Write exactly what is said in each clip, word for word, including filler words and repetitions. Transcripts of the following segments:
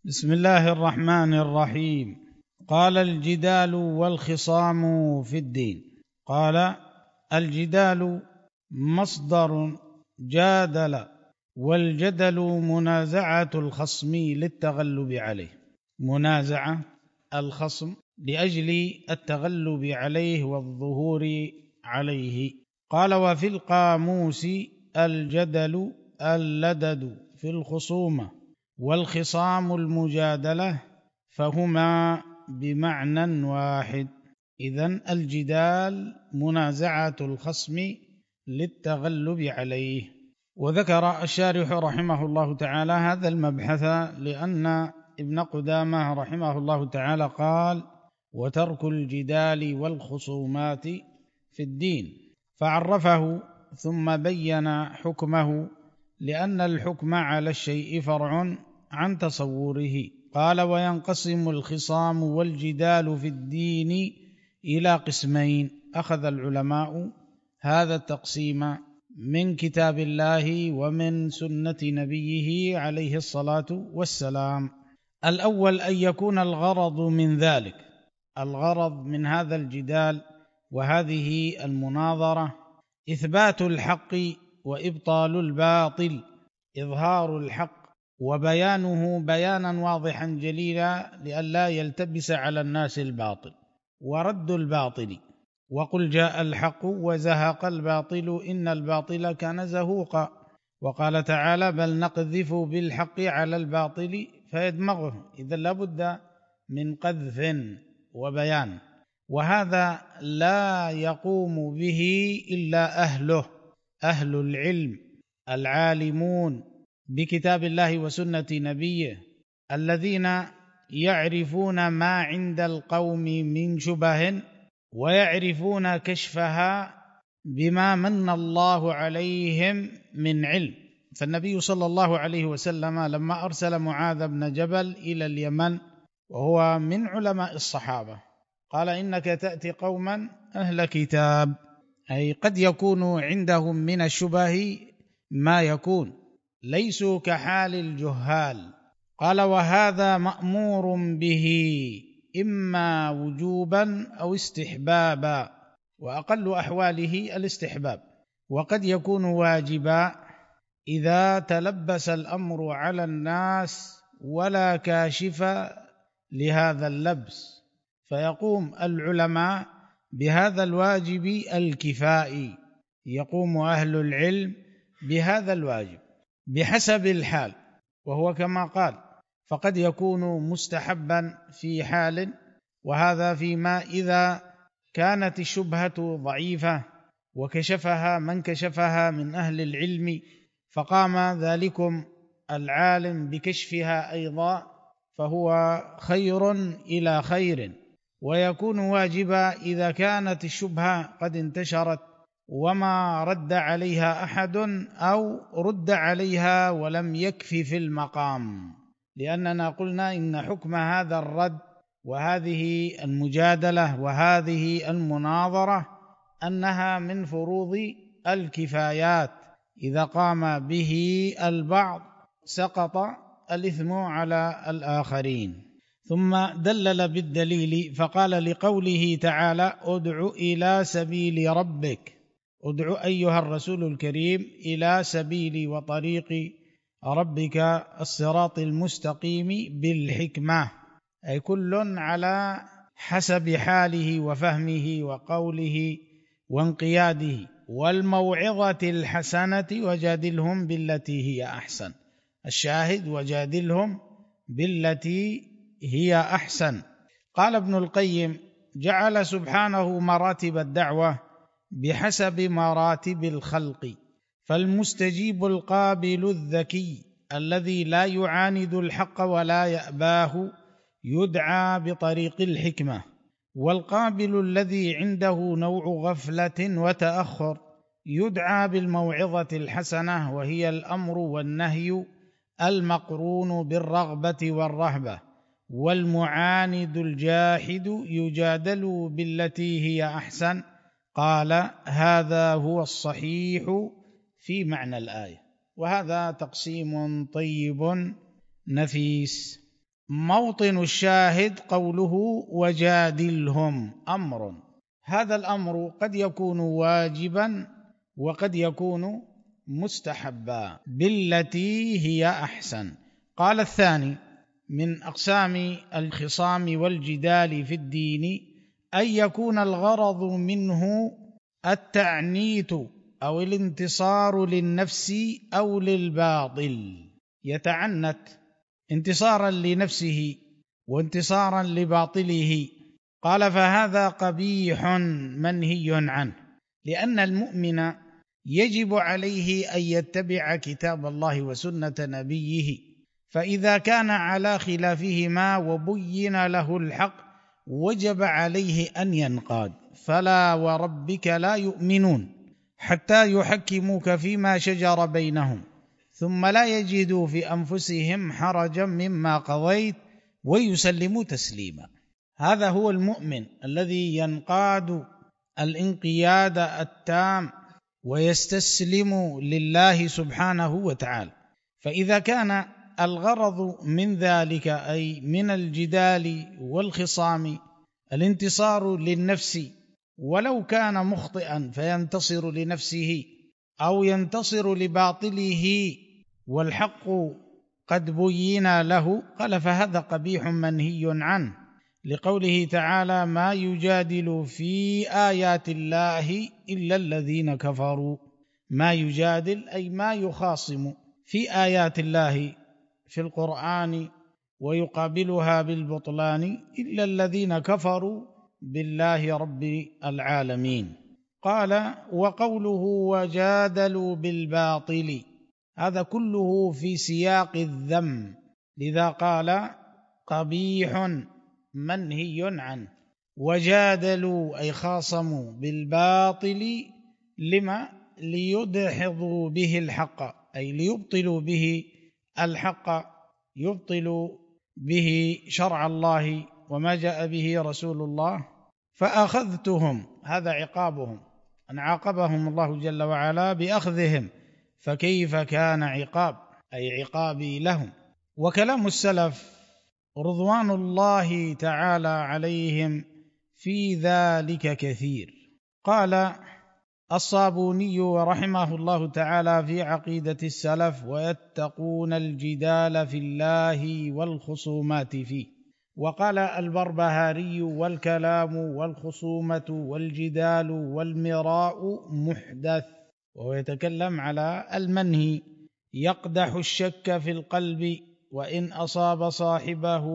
بسم الله الرحمن الرحيم. قال: الجدال والخصام في الدين. قال: الجدال مصدر جادل، والجدل منازعة الخصم للتغلب عليه، منازعة الخصم لأجل التغلب عليه والظهور عليه. قال: وفي القاموس الجدل اللدد في الخصومة، والخصام المجادلة، فهما بمعنى واحد. إذن الجدال منازعة الخصم للتغلب عليه. وذكر الشارح رحمه الله تعالى هذا المبحث لأن ابن قدامة رحمه الله تعالى قال: وترك الجدال والخصومات في الدين، فعرفه ثم بين حكمه، لأن الحكم على الشيء فرع عن تصوره. قال: وينقسم الخصام والجدال في الدين إلى قسمين. أخذ العلماء هذا التقسيم من كتاب الله ومن سنة نبيه عليه الصلاة والسلام. الأول أن يكون الغرض من ذلك، الغرض من هذا الجدال وهذه المناظرة إثبات الحق وإبطال الباطل، إظهار الحق وبيانه بيانا واضحا جليلا لئلا يلتبس على الناس الباطل، ورد الباطل. وقل جاء الحق وزهق الباطل إن الباطل كان زهوقا. وقال تعالى: بل نقذف بالحق على الباطل فيدمغه. إذا لابد من قذف وبيان، وهذا لا يقوم به إلا أهله، أهل العلم العالمون بكتاب الله وسنة نبيه، الذين يعرفون ما عند القوم من شبه ويعرفون كشفها بما من الله عليهم من علم. فالنبي صلى الله عليه وسلم لما أرسل معاذ بن جبل إلى اليمن وهو من علماء الصحابة قال: إنك تأتي قوما أهل كتاب، أي قد يكون عندهم من الشبه ما يكون، ليسوا كحال الجهال. قال: وهذا مأمور به إما وجوبا أو استحبابا، وأقل أحواله الاستحباب، وقد يكون واجبا إذا تلبس الأمر على الناس ولا كاشف لهذا اللبس، فيقوم العلماء بهذا الواجب الكفائي، يقوم أهل العلم بهذا الواجب بحسب الحال، وهو كما قال: فقد يكون مستحبا في حال، وهذا فيما إذا كانت الشبهة ضعيفة وكشفها من كشفها من أهل العلم، فقام ذلكم العالم بكشفها أيضا، فهو خير إلى خير. ويكون واجبا إذا كانت الشبهة قد انتشرت وما رد عليها أحد أو رد عليها ولم يكفي في المقام، لأننا قلنا إن حكم هذا الرد وهذه المجادلة وهذه المناظرة أنها من فروض الكفايات، إذا قام به البعض سقط الإثم على الآخرين. ثم دلل بالدليل فقال: لقوله تعالى: ادع إلى سبيل ربك، ادع أيها الرسول الكريم إلى سبيل وطريق ربك الصراط المستقيم بالحكمة، أي كل على حسب حاله وفهمه وقوله وانقياده، والموعظة الحسنة وجادلهم بالتي هي أحسن. الشاهد: وجادلهم بالتي هي أحسن. قال ابن القيم: جعل سبحانه مراتب الدعوة بحسب مراتب الخلق، فالمستجيب القابل الذكي الذي لا يعاند الحق ولا يأباه يدعى بطريق الحكمة، والقابل الذي عنده نوع غفلة وتأخر يدعى بالموعظة الحسنة، وهي الأمر والنهي المقرون بالرغبة والرهبة، والمعاند الجاحد يجادل بالتي هي أحسن. قال: هذا هو الصحيح في معنى الآية. وهذا تقسيم طيب نفيس. موطن الشاهد قوله وجادلهم أمر، هذا الأمر قد يكون واجبا وقد يكون مستحبا بالتي هي أحسن. قال الثاني من أقسام الخصام والجدال في الدين أن يكون الغرض منه التعنيت أو الانتصار للنفس أو للباطل، يتعنت انتصارا لنفسه وانتصارا لباطله. قال فهذا قبيح منهي عنه، لأن المؤمن يجب عليه أن يتبع كتاب الله وسنة نبيه، فإذا كان على خلافهما وبين له الحق وجب عليه أن ينقاد. فلا وربك لا يؤمنون حتى يحكموك فيما شجر بينهم ثم لا يجدوا في أنفسهم حرجا مما قضيت ويسلموا تسليما. هذا هو المؤمن الذي ينقاد الانقياد التام ويستسلم لله سبحانه وتعالى. فإذا كان الغرض من ذلك أي من الجدال والخصام الانتصار للنفس ولو كان مخطئا فينتصر لنفسه أو ينتصر لباطله والحق قد بين له، قال فهذا قبيح منهي عنه، لقوله تعالى ما يجادل في آيات الله إلا الذين كفروا. ما يجادل أي ما يخاصم في آيات الله في القرآن ويقابلها بالبطلان إلا الذين كفروا بالله رب العالمين. قال وقوله وجادلوا بالباطل هذا كله في سياق الذم، لذا قال قبيح منهي عنه. وجادلوا أي خاصموا بالباطل لما ليدحضوا به الحق أي ليبطلوا به الحق، يبطلوا به شرع الله وما جاء به رسول الله. فأخذتهم هذا عقابهم، أن عاقبهم الله جل وعلا بأخذهم، فكيف كان عقاب أي عقابي لهم. وكلام السلف رضوان الله تعالى عليهم في ذلك كثير. قال الصابوني رحمه الله تعالى في عقيدة السلف ويتقون الجدال في الله والخصومات فيه. وقال البربهاري والكلام والخصومة والجدال والمراء محدث، وهو يتكلم على المنهي، يقدح الشك في القلب وإن أصاب صاحبه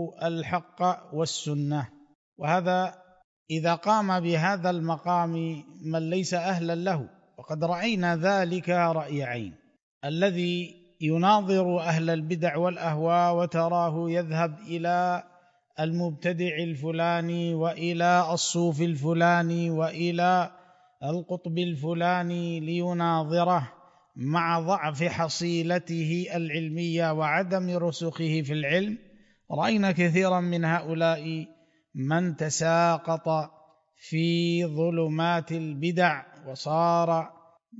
الحق والسنة. وهذا إذا قام بهذا المقام من ليس أهلا له، وقد رأينا ذلك رأي عين، الذي يناظر أهل البدع والأهواء وتراه يذهب إلى المبتدع الفلاني وإلى الصوف الفلاني وإلى القطب الفلاني ليناظره مع ضعف حصيلته العلمية وعدم رسوخه في العلم. رأينا كثيرا من هؤلاء من تساقط في ظلمات البدع وصار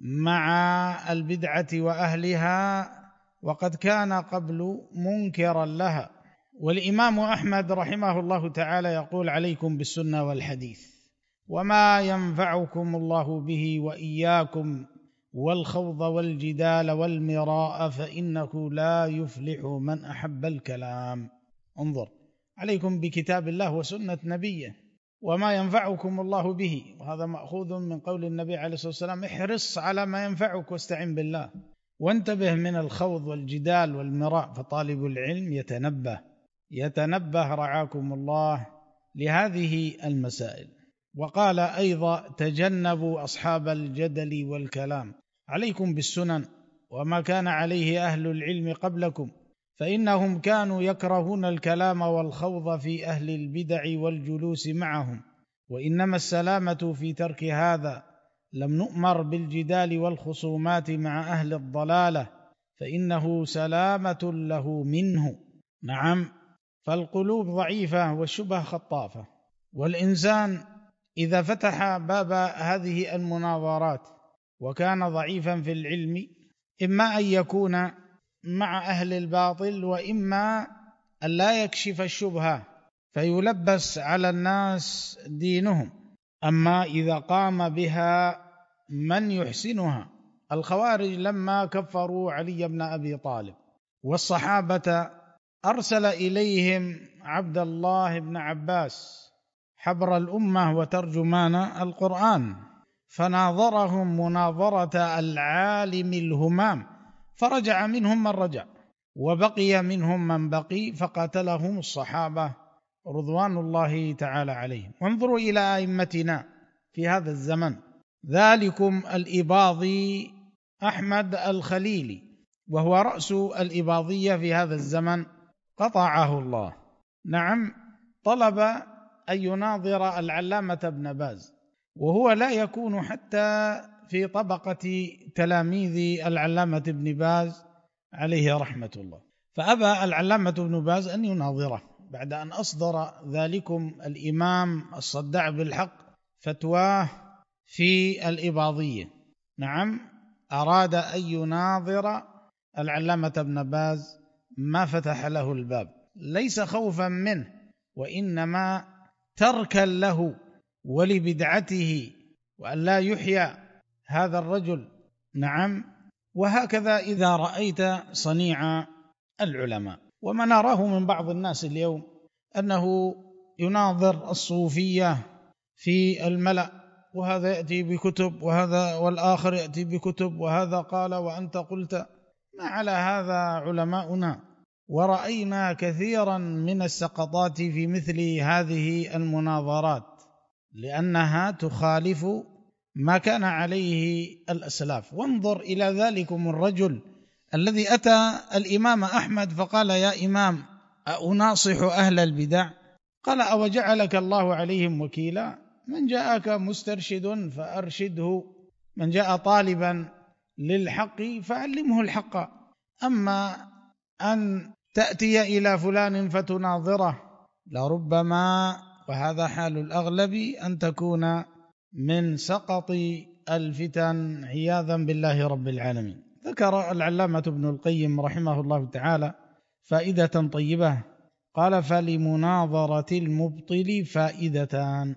مع البدعة وأهلها وقد كان قبل منكرا لها. والإمام أحمد رحمه الله تعالى يقول عليكم بالسنة والحديث وما ينفعكم الله به وإياكم والخوض والجدال والمراء فإنه لا يفلح من أحب الكلام. انظر، عليكم بكتاب الله وسنة نبيه وما ينفعكم الله به، وهذا مأخوذ من قول النبي عليه الصلاة والسلام احرص على ما ينفعك واستعن بالله، وانتبه من الخوض والجدال والمراء. فطالب العلم يتنبه يتنبه رعاكم الله لهذه المسائل. وقال أيضا تجنبوا أصحاب الجدل والكلام، عليكم بالسنن وما كان عليه أهل العلم قبلكم، فإنهم كانوا يكرهون الكلام والخوض في أهل البدع والجلوس معهم، وإنما السلامة في ترك هذا. لم نؤمر بالجدال والخصومات مع أهل الضلالة فإنه سلامة له منه. نعم، فالقلوب ضعيفة والشبه خطافة، والإنسان إذا فتح باب هذه المناظرات وكان ضعيفا في العلم إما أن يكون مع أهل الباطل وإما ألا يكشف الشبهة فيلبس على الناس دينهم. أما إذا قام بها من يحسنها، الخوارج لما كفروا علي بن أبي طالب والصحابة أرسل إليهم عبد الله بن عباس حبر الأمة وترجمان القرآن، فناظرهم مناظرة العالم الهمام، فرجع منهم من رجع وبقي منهم من بقي، فقاتلهم الصحابة رضوان الله تعالى عليهم. وانظروا إلى أئمتنا في هذا الزمن، ذلكم الإباضي أحمد الخليلي، وهو رأس الإباضية في هذا الزمن، قطعه الله. نعم، طلب أن يناظر العلامة ابن باز، وهو لا يكون حتى في طبقة تلاميذ العلامة ابن باز عليه رحمة الله، فأبى العلامة ابن باز أن يناظره بعد أن أصدر ذلكم الإمام الصداع بالحق فتواه في الإباضية. نعم، أراد أن يناظر العلامة ابن باز، ما فتح له الباب، ليس خوفا منه، وإنما تركا له ولبدعته، وأن لا يحيى هذا الرجل. نعم، وهكذا إذا رأيت صنيع العلماء. وما نراه من بعض الناس اليوم أنه يناظر الصوفية في الملأ، وهذا يأتي بكتب وهذا والآخر يأتي بكتب، وهذا قال وأنت قلت. ما على هذا علماؤنا، ورأينا كثيرا من السقطات في مثل هذه المناظرات، لأنها تخالف ما كان عليه الأسلاف. وانظر إلى ذلكم الرجل الذي أتى الإمام أحمد فقال يا إمام أناصح أهل البدع؟ قال أوجعلك الله عليهم وكيلا؟ من جاءك مسترشد فأرشده، من جاء طالبا للحق فعلمه الحق. أما أن تأتي إلى فلان فتناظره، لربما، وهذا حال الأغلب، أن تكون من سقط الفتن عياذا بالله رب العالمين. ذكر العلامة ابن القيم رحمه الله تعالى فائدة طيبة، قال فلمناظرة المبطل فائدتان،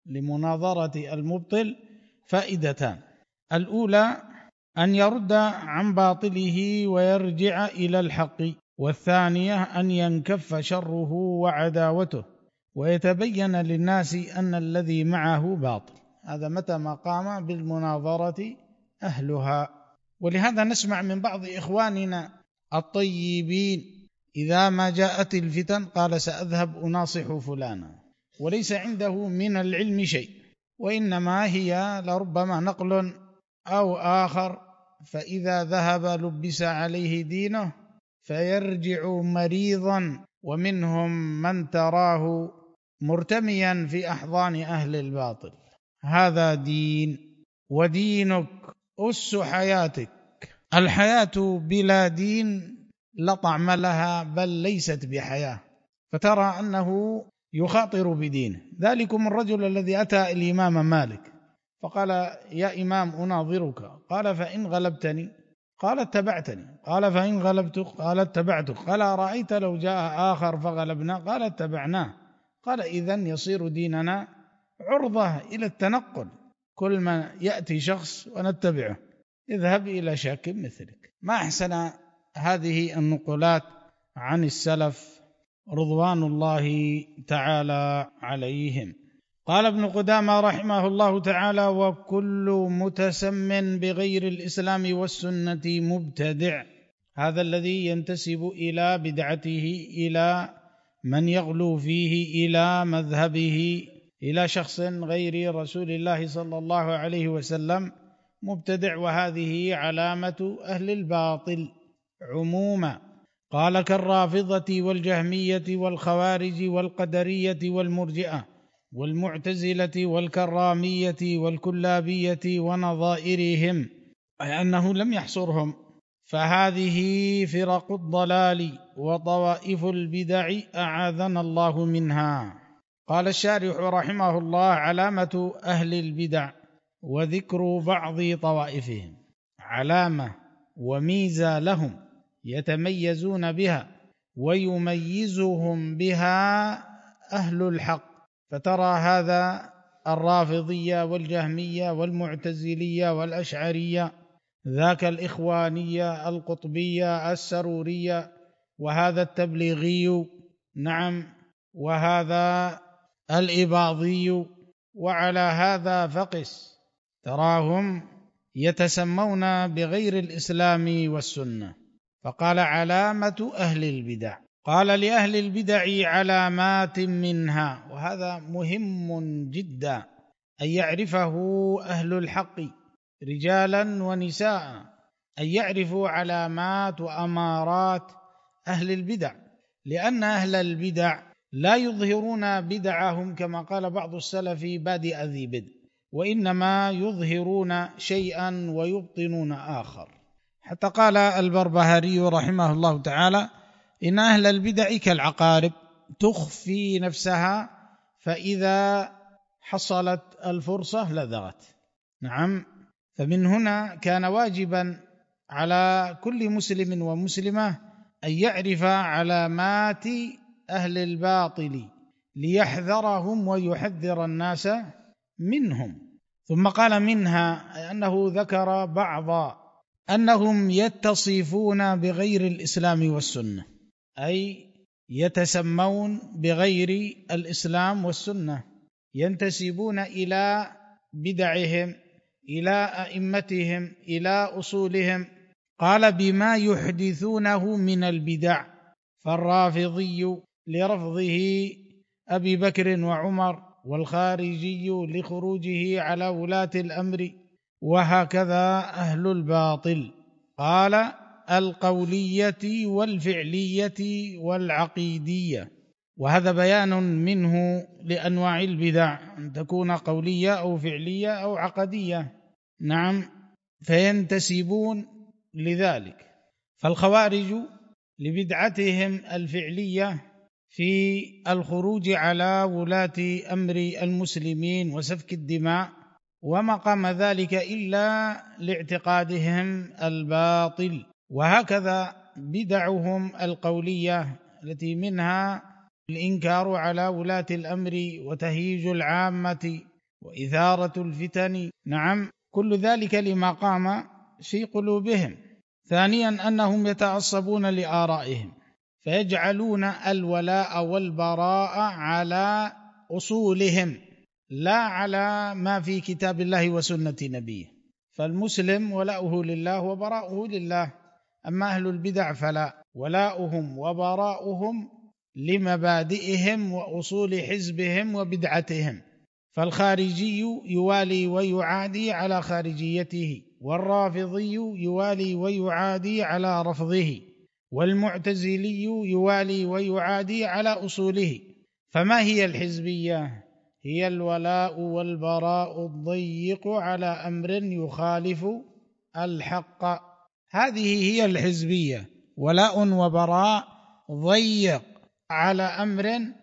لمناظرة المبطل فائدتان: الأولى أن يرد عن باطله ويرجع إلى الحق، والثانية أن ينكف شره وعداوته ويتبين للناس أن الذي معه باطل. هذا متى ما قام بالمناظرة أهلها. ولهذا نسمع من بعض إخواننا الطيبين إذا ما جاءت الفتن قال سأذهب أناصح فلانا، وليس عنده من العلم شيء، وإنما هي لربما نقل أو آخر، فإذا ذهب لبس عليه دينه فيرجع مريضا. ومنهم من تراه مرتميا في أحضان أهل الباطل. هذا دين، ودينك أس حياتك. الحياة بلا دين لا طعم لها، بل ليست بحياة، فترى أنه يخاطر بدينه. ذلكم الرجل الذي أتى الإمام مالك فقال يا إمام أناظرك، قال فإن غلبتني؟ قال اتبعتني. قال فإن غلبتك؟ قال اتبعتك. قال رأيت لو جاء آخر فغلبنا؟ قال اتبعناه. قال إذن يصير ديننا عرضة إلى التنقل، كل ما يأتي شخص ونتبعه، اذهب إلى شاك مثلك. ما أحسن هذه النقولات عن السلف رضوان الله تعالى عليهم. قال ابن قدامة رحمه الله تعالى وكل متسم بغير الإسلام والسنة مبتدع. هذا الذي ينتسب إلى بدعته، إلى من يغلو فيه، إلى مذهبه، إلى شخص غير رسول الله صلى الله عليه وسلم، مبتدع، وهذه علامة أهل الباطل عموما. قال كالرافضة والجهمية والخوارج والقدرية والمرجئة والمعتزلة والكرامية والكلابية ونظائرهم، أي أنه لم يحصرهم، فهذه فرق الضلال وطوائف البدع أعاذنا الله منها. قال الشارح رحمه الله علامة أهل البدع وذكر بعض طوائفهم، علامة وميزة لهم يتميزون بها ويميزهم بها أهل الحق. فترى هذا الرافضية والجهمية والمعتزلية والأشعرية، ذاك الإخوانية القطبية السرورية، وهذا التبليغي، نعم، وهذا الإباضي، وعلى هذا فقس تراهم يتسمون بغير الإسلام والسنة. فقال علامة أهل البدع، قال لأهل البدع علامات منها، وهذا مهم جدا أن يعرفه أهل الحق رجالا ونساء، أن يعرفوا علامات وأمارات أهل البدع، لأن أهل البدع لا يظهرون بدعهم كما قال بعض السلف بادئ ذي بدء، وإنما يظهرون شيئا ويبطنون آخر. حتى قال البربهاري رحمه الله تعالى: إن أهل البدع كالعقارب تخفي نفسها، فإذا حصلت الفرصة لدغت. نعم، فمن هنا كان واجبا على كل مسلم ومسلمة أن يعرف علامات أهل الباطل ليحذرهم ويحذر الناس منهم. ثم قال منها أنه ذكر بعض أنهم يتصفون بغير الإسلام والسنة، أي يتسمون بغير الإسلام والسنة، ينتسبون إلى بدعهم، إلى أئمتهم، إلى أصولهم. قال بما يحدثونه من البدع، فالرافضي لرفضه أبي بكر وعمر، والخارجي لخروجه على ولاة الأمر، وهكذا أهل الباطل. قال القولية والفعلية والعقيدية، وهذا بيان منه لأنواع البدع، أن تكون قولية أو فعلية أو عقدية. نعم، فينتسبون لذلك. فالخوارج لبدعتهم الفعلية في الخروج على ولاة أمر المسلمين وسفك الدماء، وما قام ذلك إلا لاعتقادهم الباطل. وهكذا بدعهم القولية التي منها الإنكار على ولاة الأمر وتهييج العامة وإثارة الفتن. نعم، كل ذلك لما قام في قلوبهم. ثانيا أنهم يتعصبون لآرائهم، فيجعلون الولاء والبراء على أصولهم لا على ما في كتاب الله وسنة نبيه. فالمسلم ولاؤه لله وبراؤه لله، أما أهل البدع فلا، ولاؤهم وبراؤهم لمبادئهم وأصول حزبهم وبدعتهم. فالخارجي يوالي ويعادي على خارجيته، والرافضي يوالي ويعادي على رفضه، والمعتزلي يوالي ويعادي على أصوله. فما هي الحزبية؟ هي الولاء والبراء الضيق على أمر يخالف الحق، هذه هي الحزبية، ولاء وبراء ضيق على أمر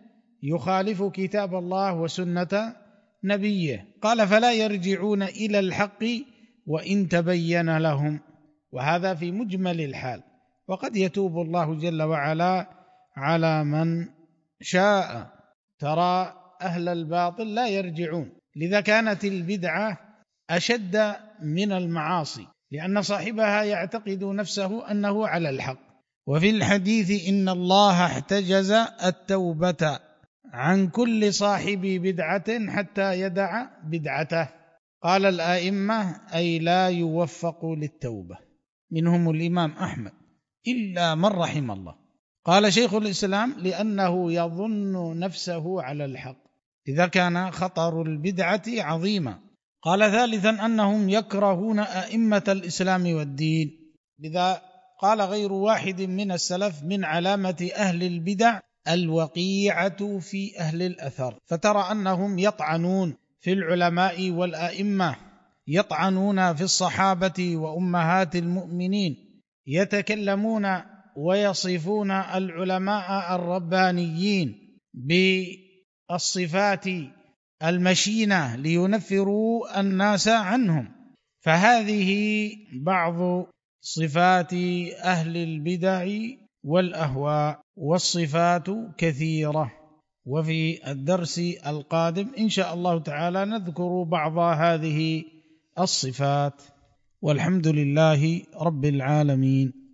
يخالف كتاب الله وسنة نبيه. قال فلا يرجعون إلى الحق وإن تبين لهم، وهذا في مجمل الحال، وقد يتوب الله جل وعلا على من شاء. ترى أهل الباطل لا يرجعون، لذا كانت البدعة أشد من المعاصي، لأن صاحبها يعتقد نفسه أنه على الحق. وفي الحديث إن الله احتجز التوبة عن كل صاحب بدعة حتى يدع بدعته. قال الآئمة أي لا يوفق للتوبة، منهم الإمام أحمد إلا من رحم الله. قال شيخ الإسلام لأنه يظن نفسه على الحق، إذا كان خطر البدعة عظيما. قال ثالثا أنهم يكرهون أئمة الإسلام والدين، لذا قال غير واحد من السلف من علامة أهل البدع الوقيعة في أهل الأثر. فترى أنهم يطعنون في العلماء والأئمة، يطعنون في الصحابة وأمهات المؤمنين، يتكلمون ويصفون العلماء الربانيين بالصفات المشينة لينفروا الناس عنهم. فهذه بعض صفات أهل البدع والأهواء. والصفات كثيرة. وفي الدرس القادم إن شاء الله تعالى نذكر بعض هذه الصفات، والحمد لله رب العالمين.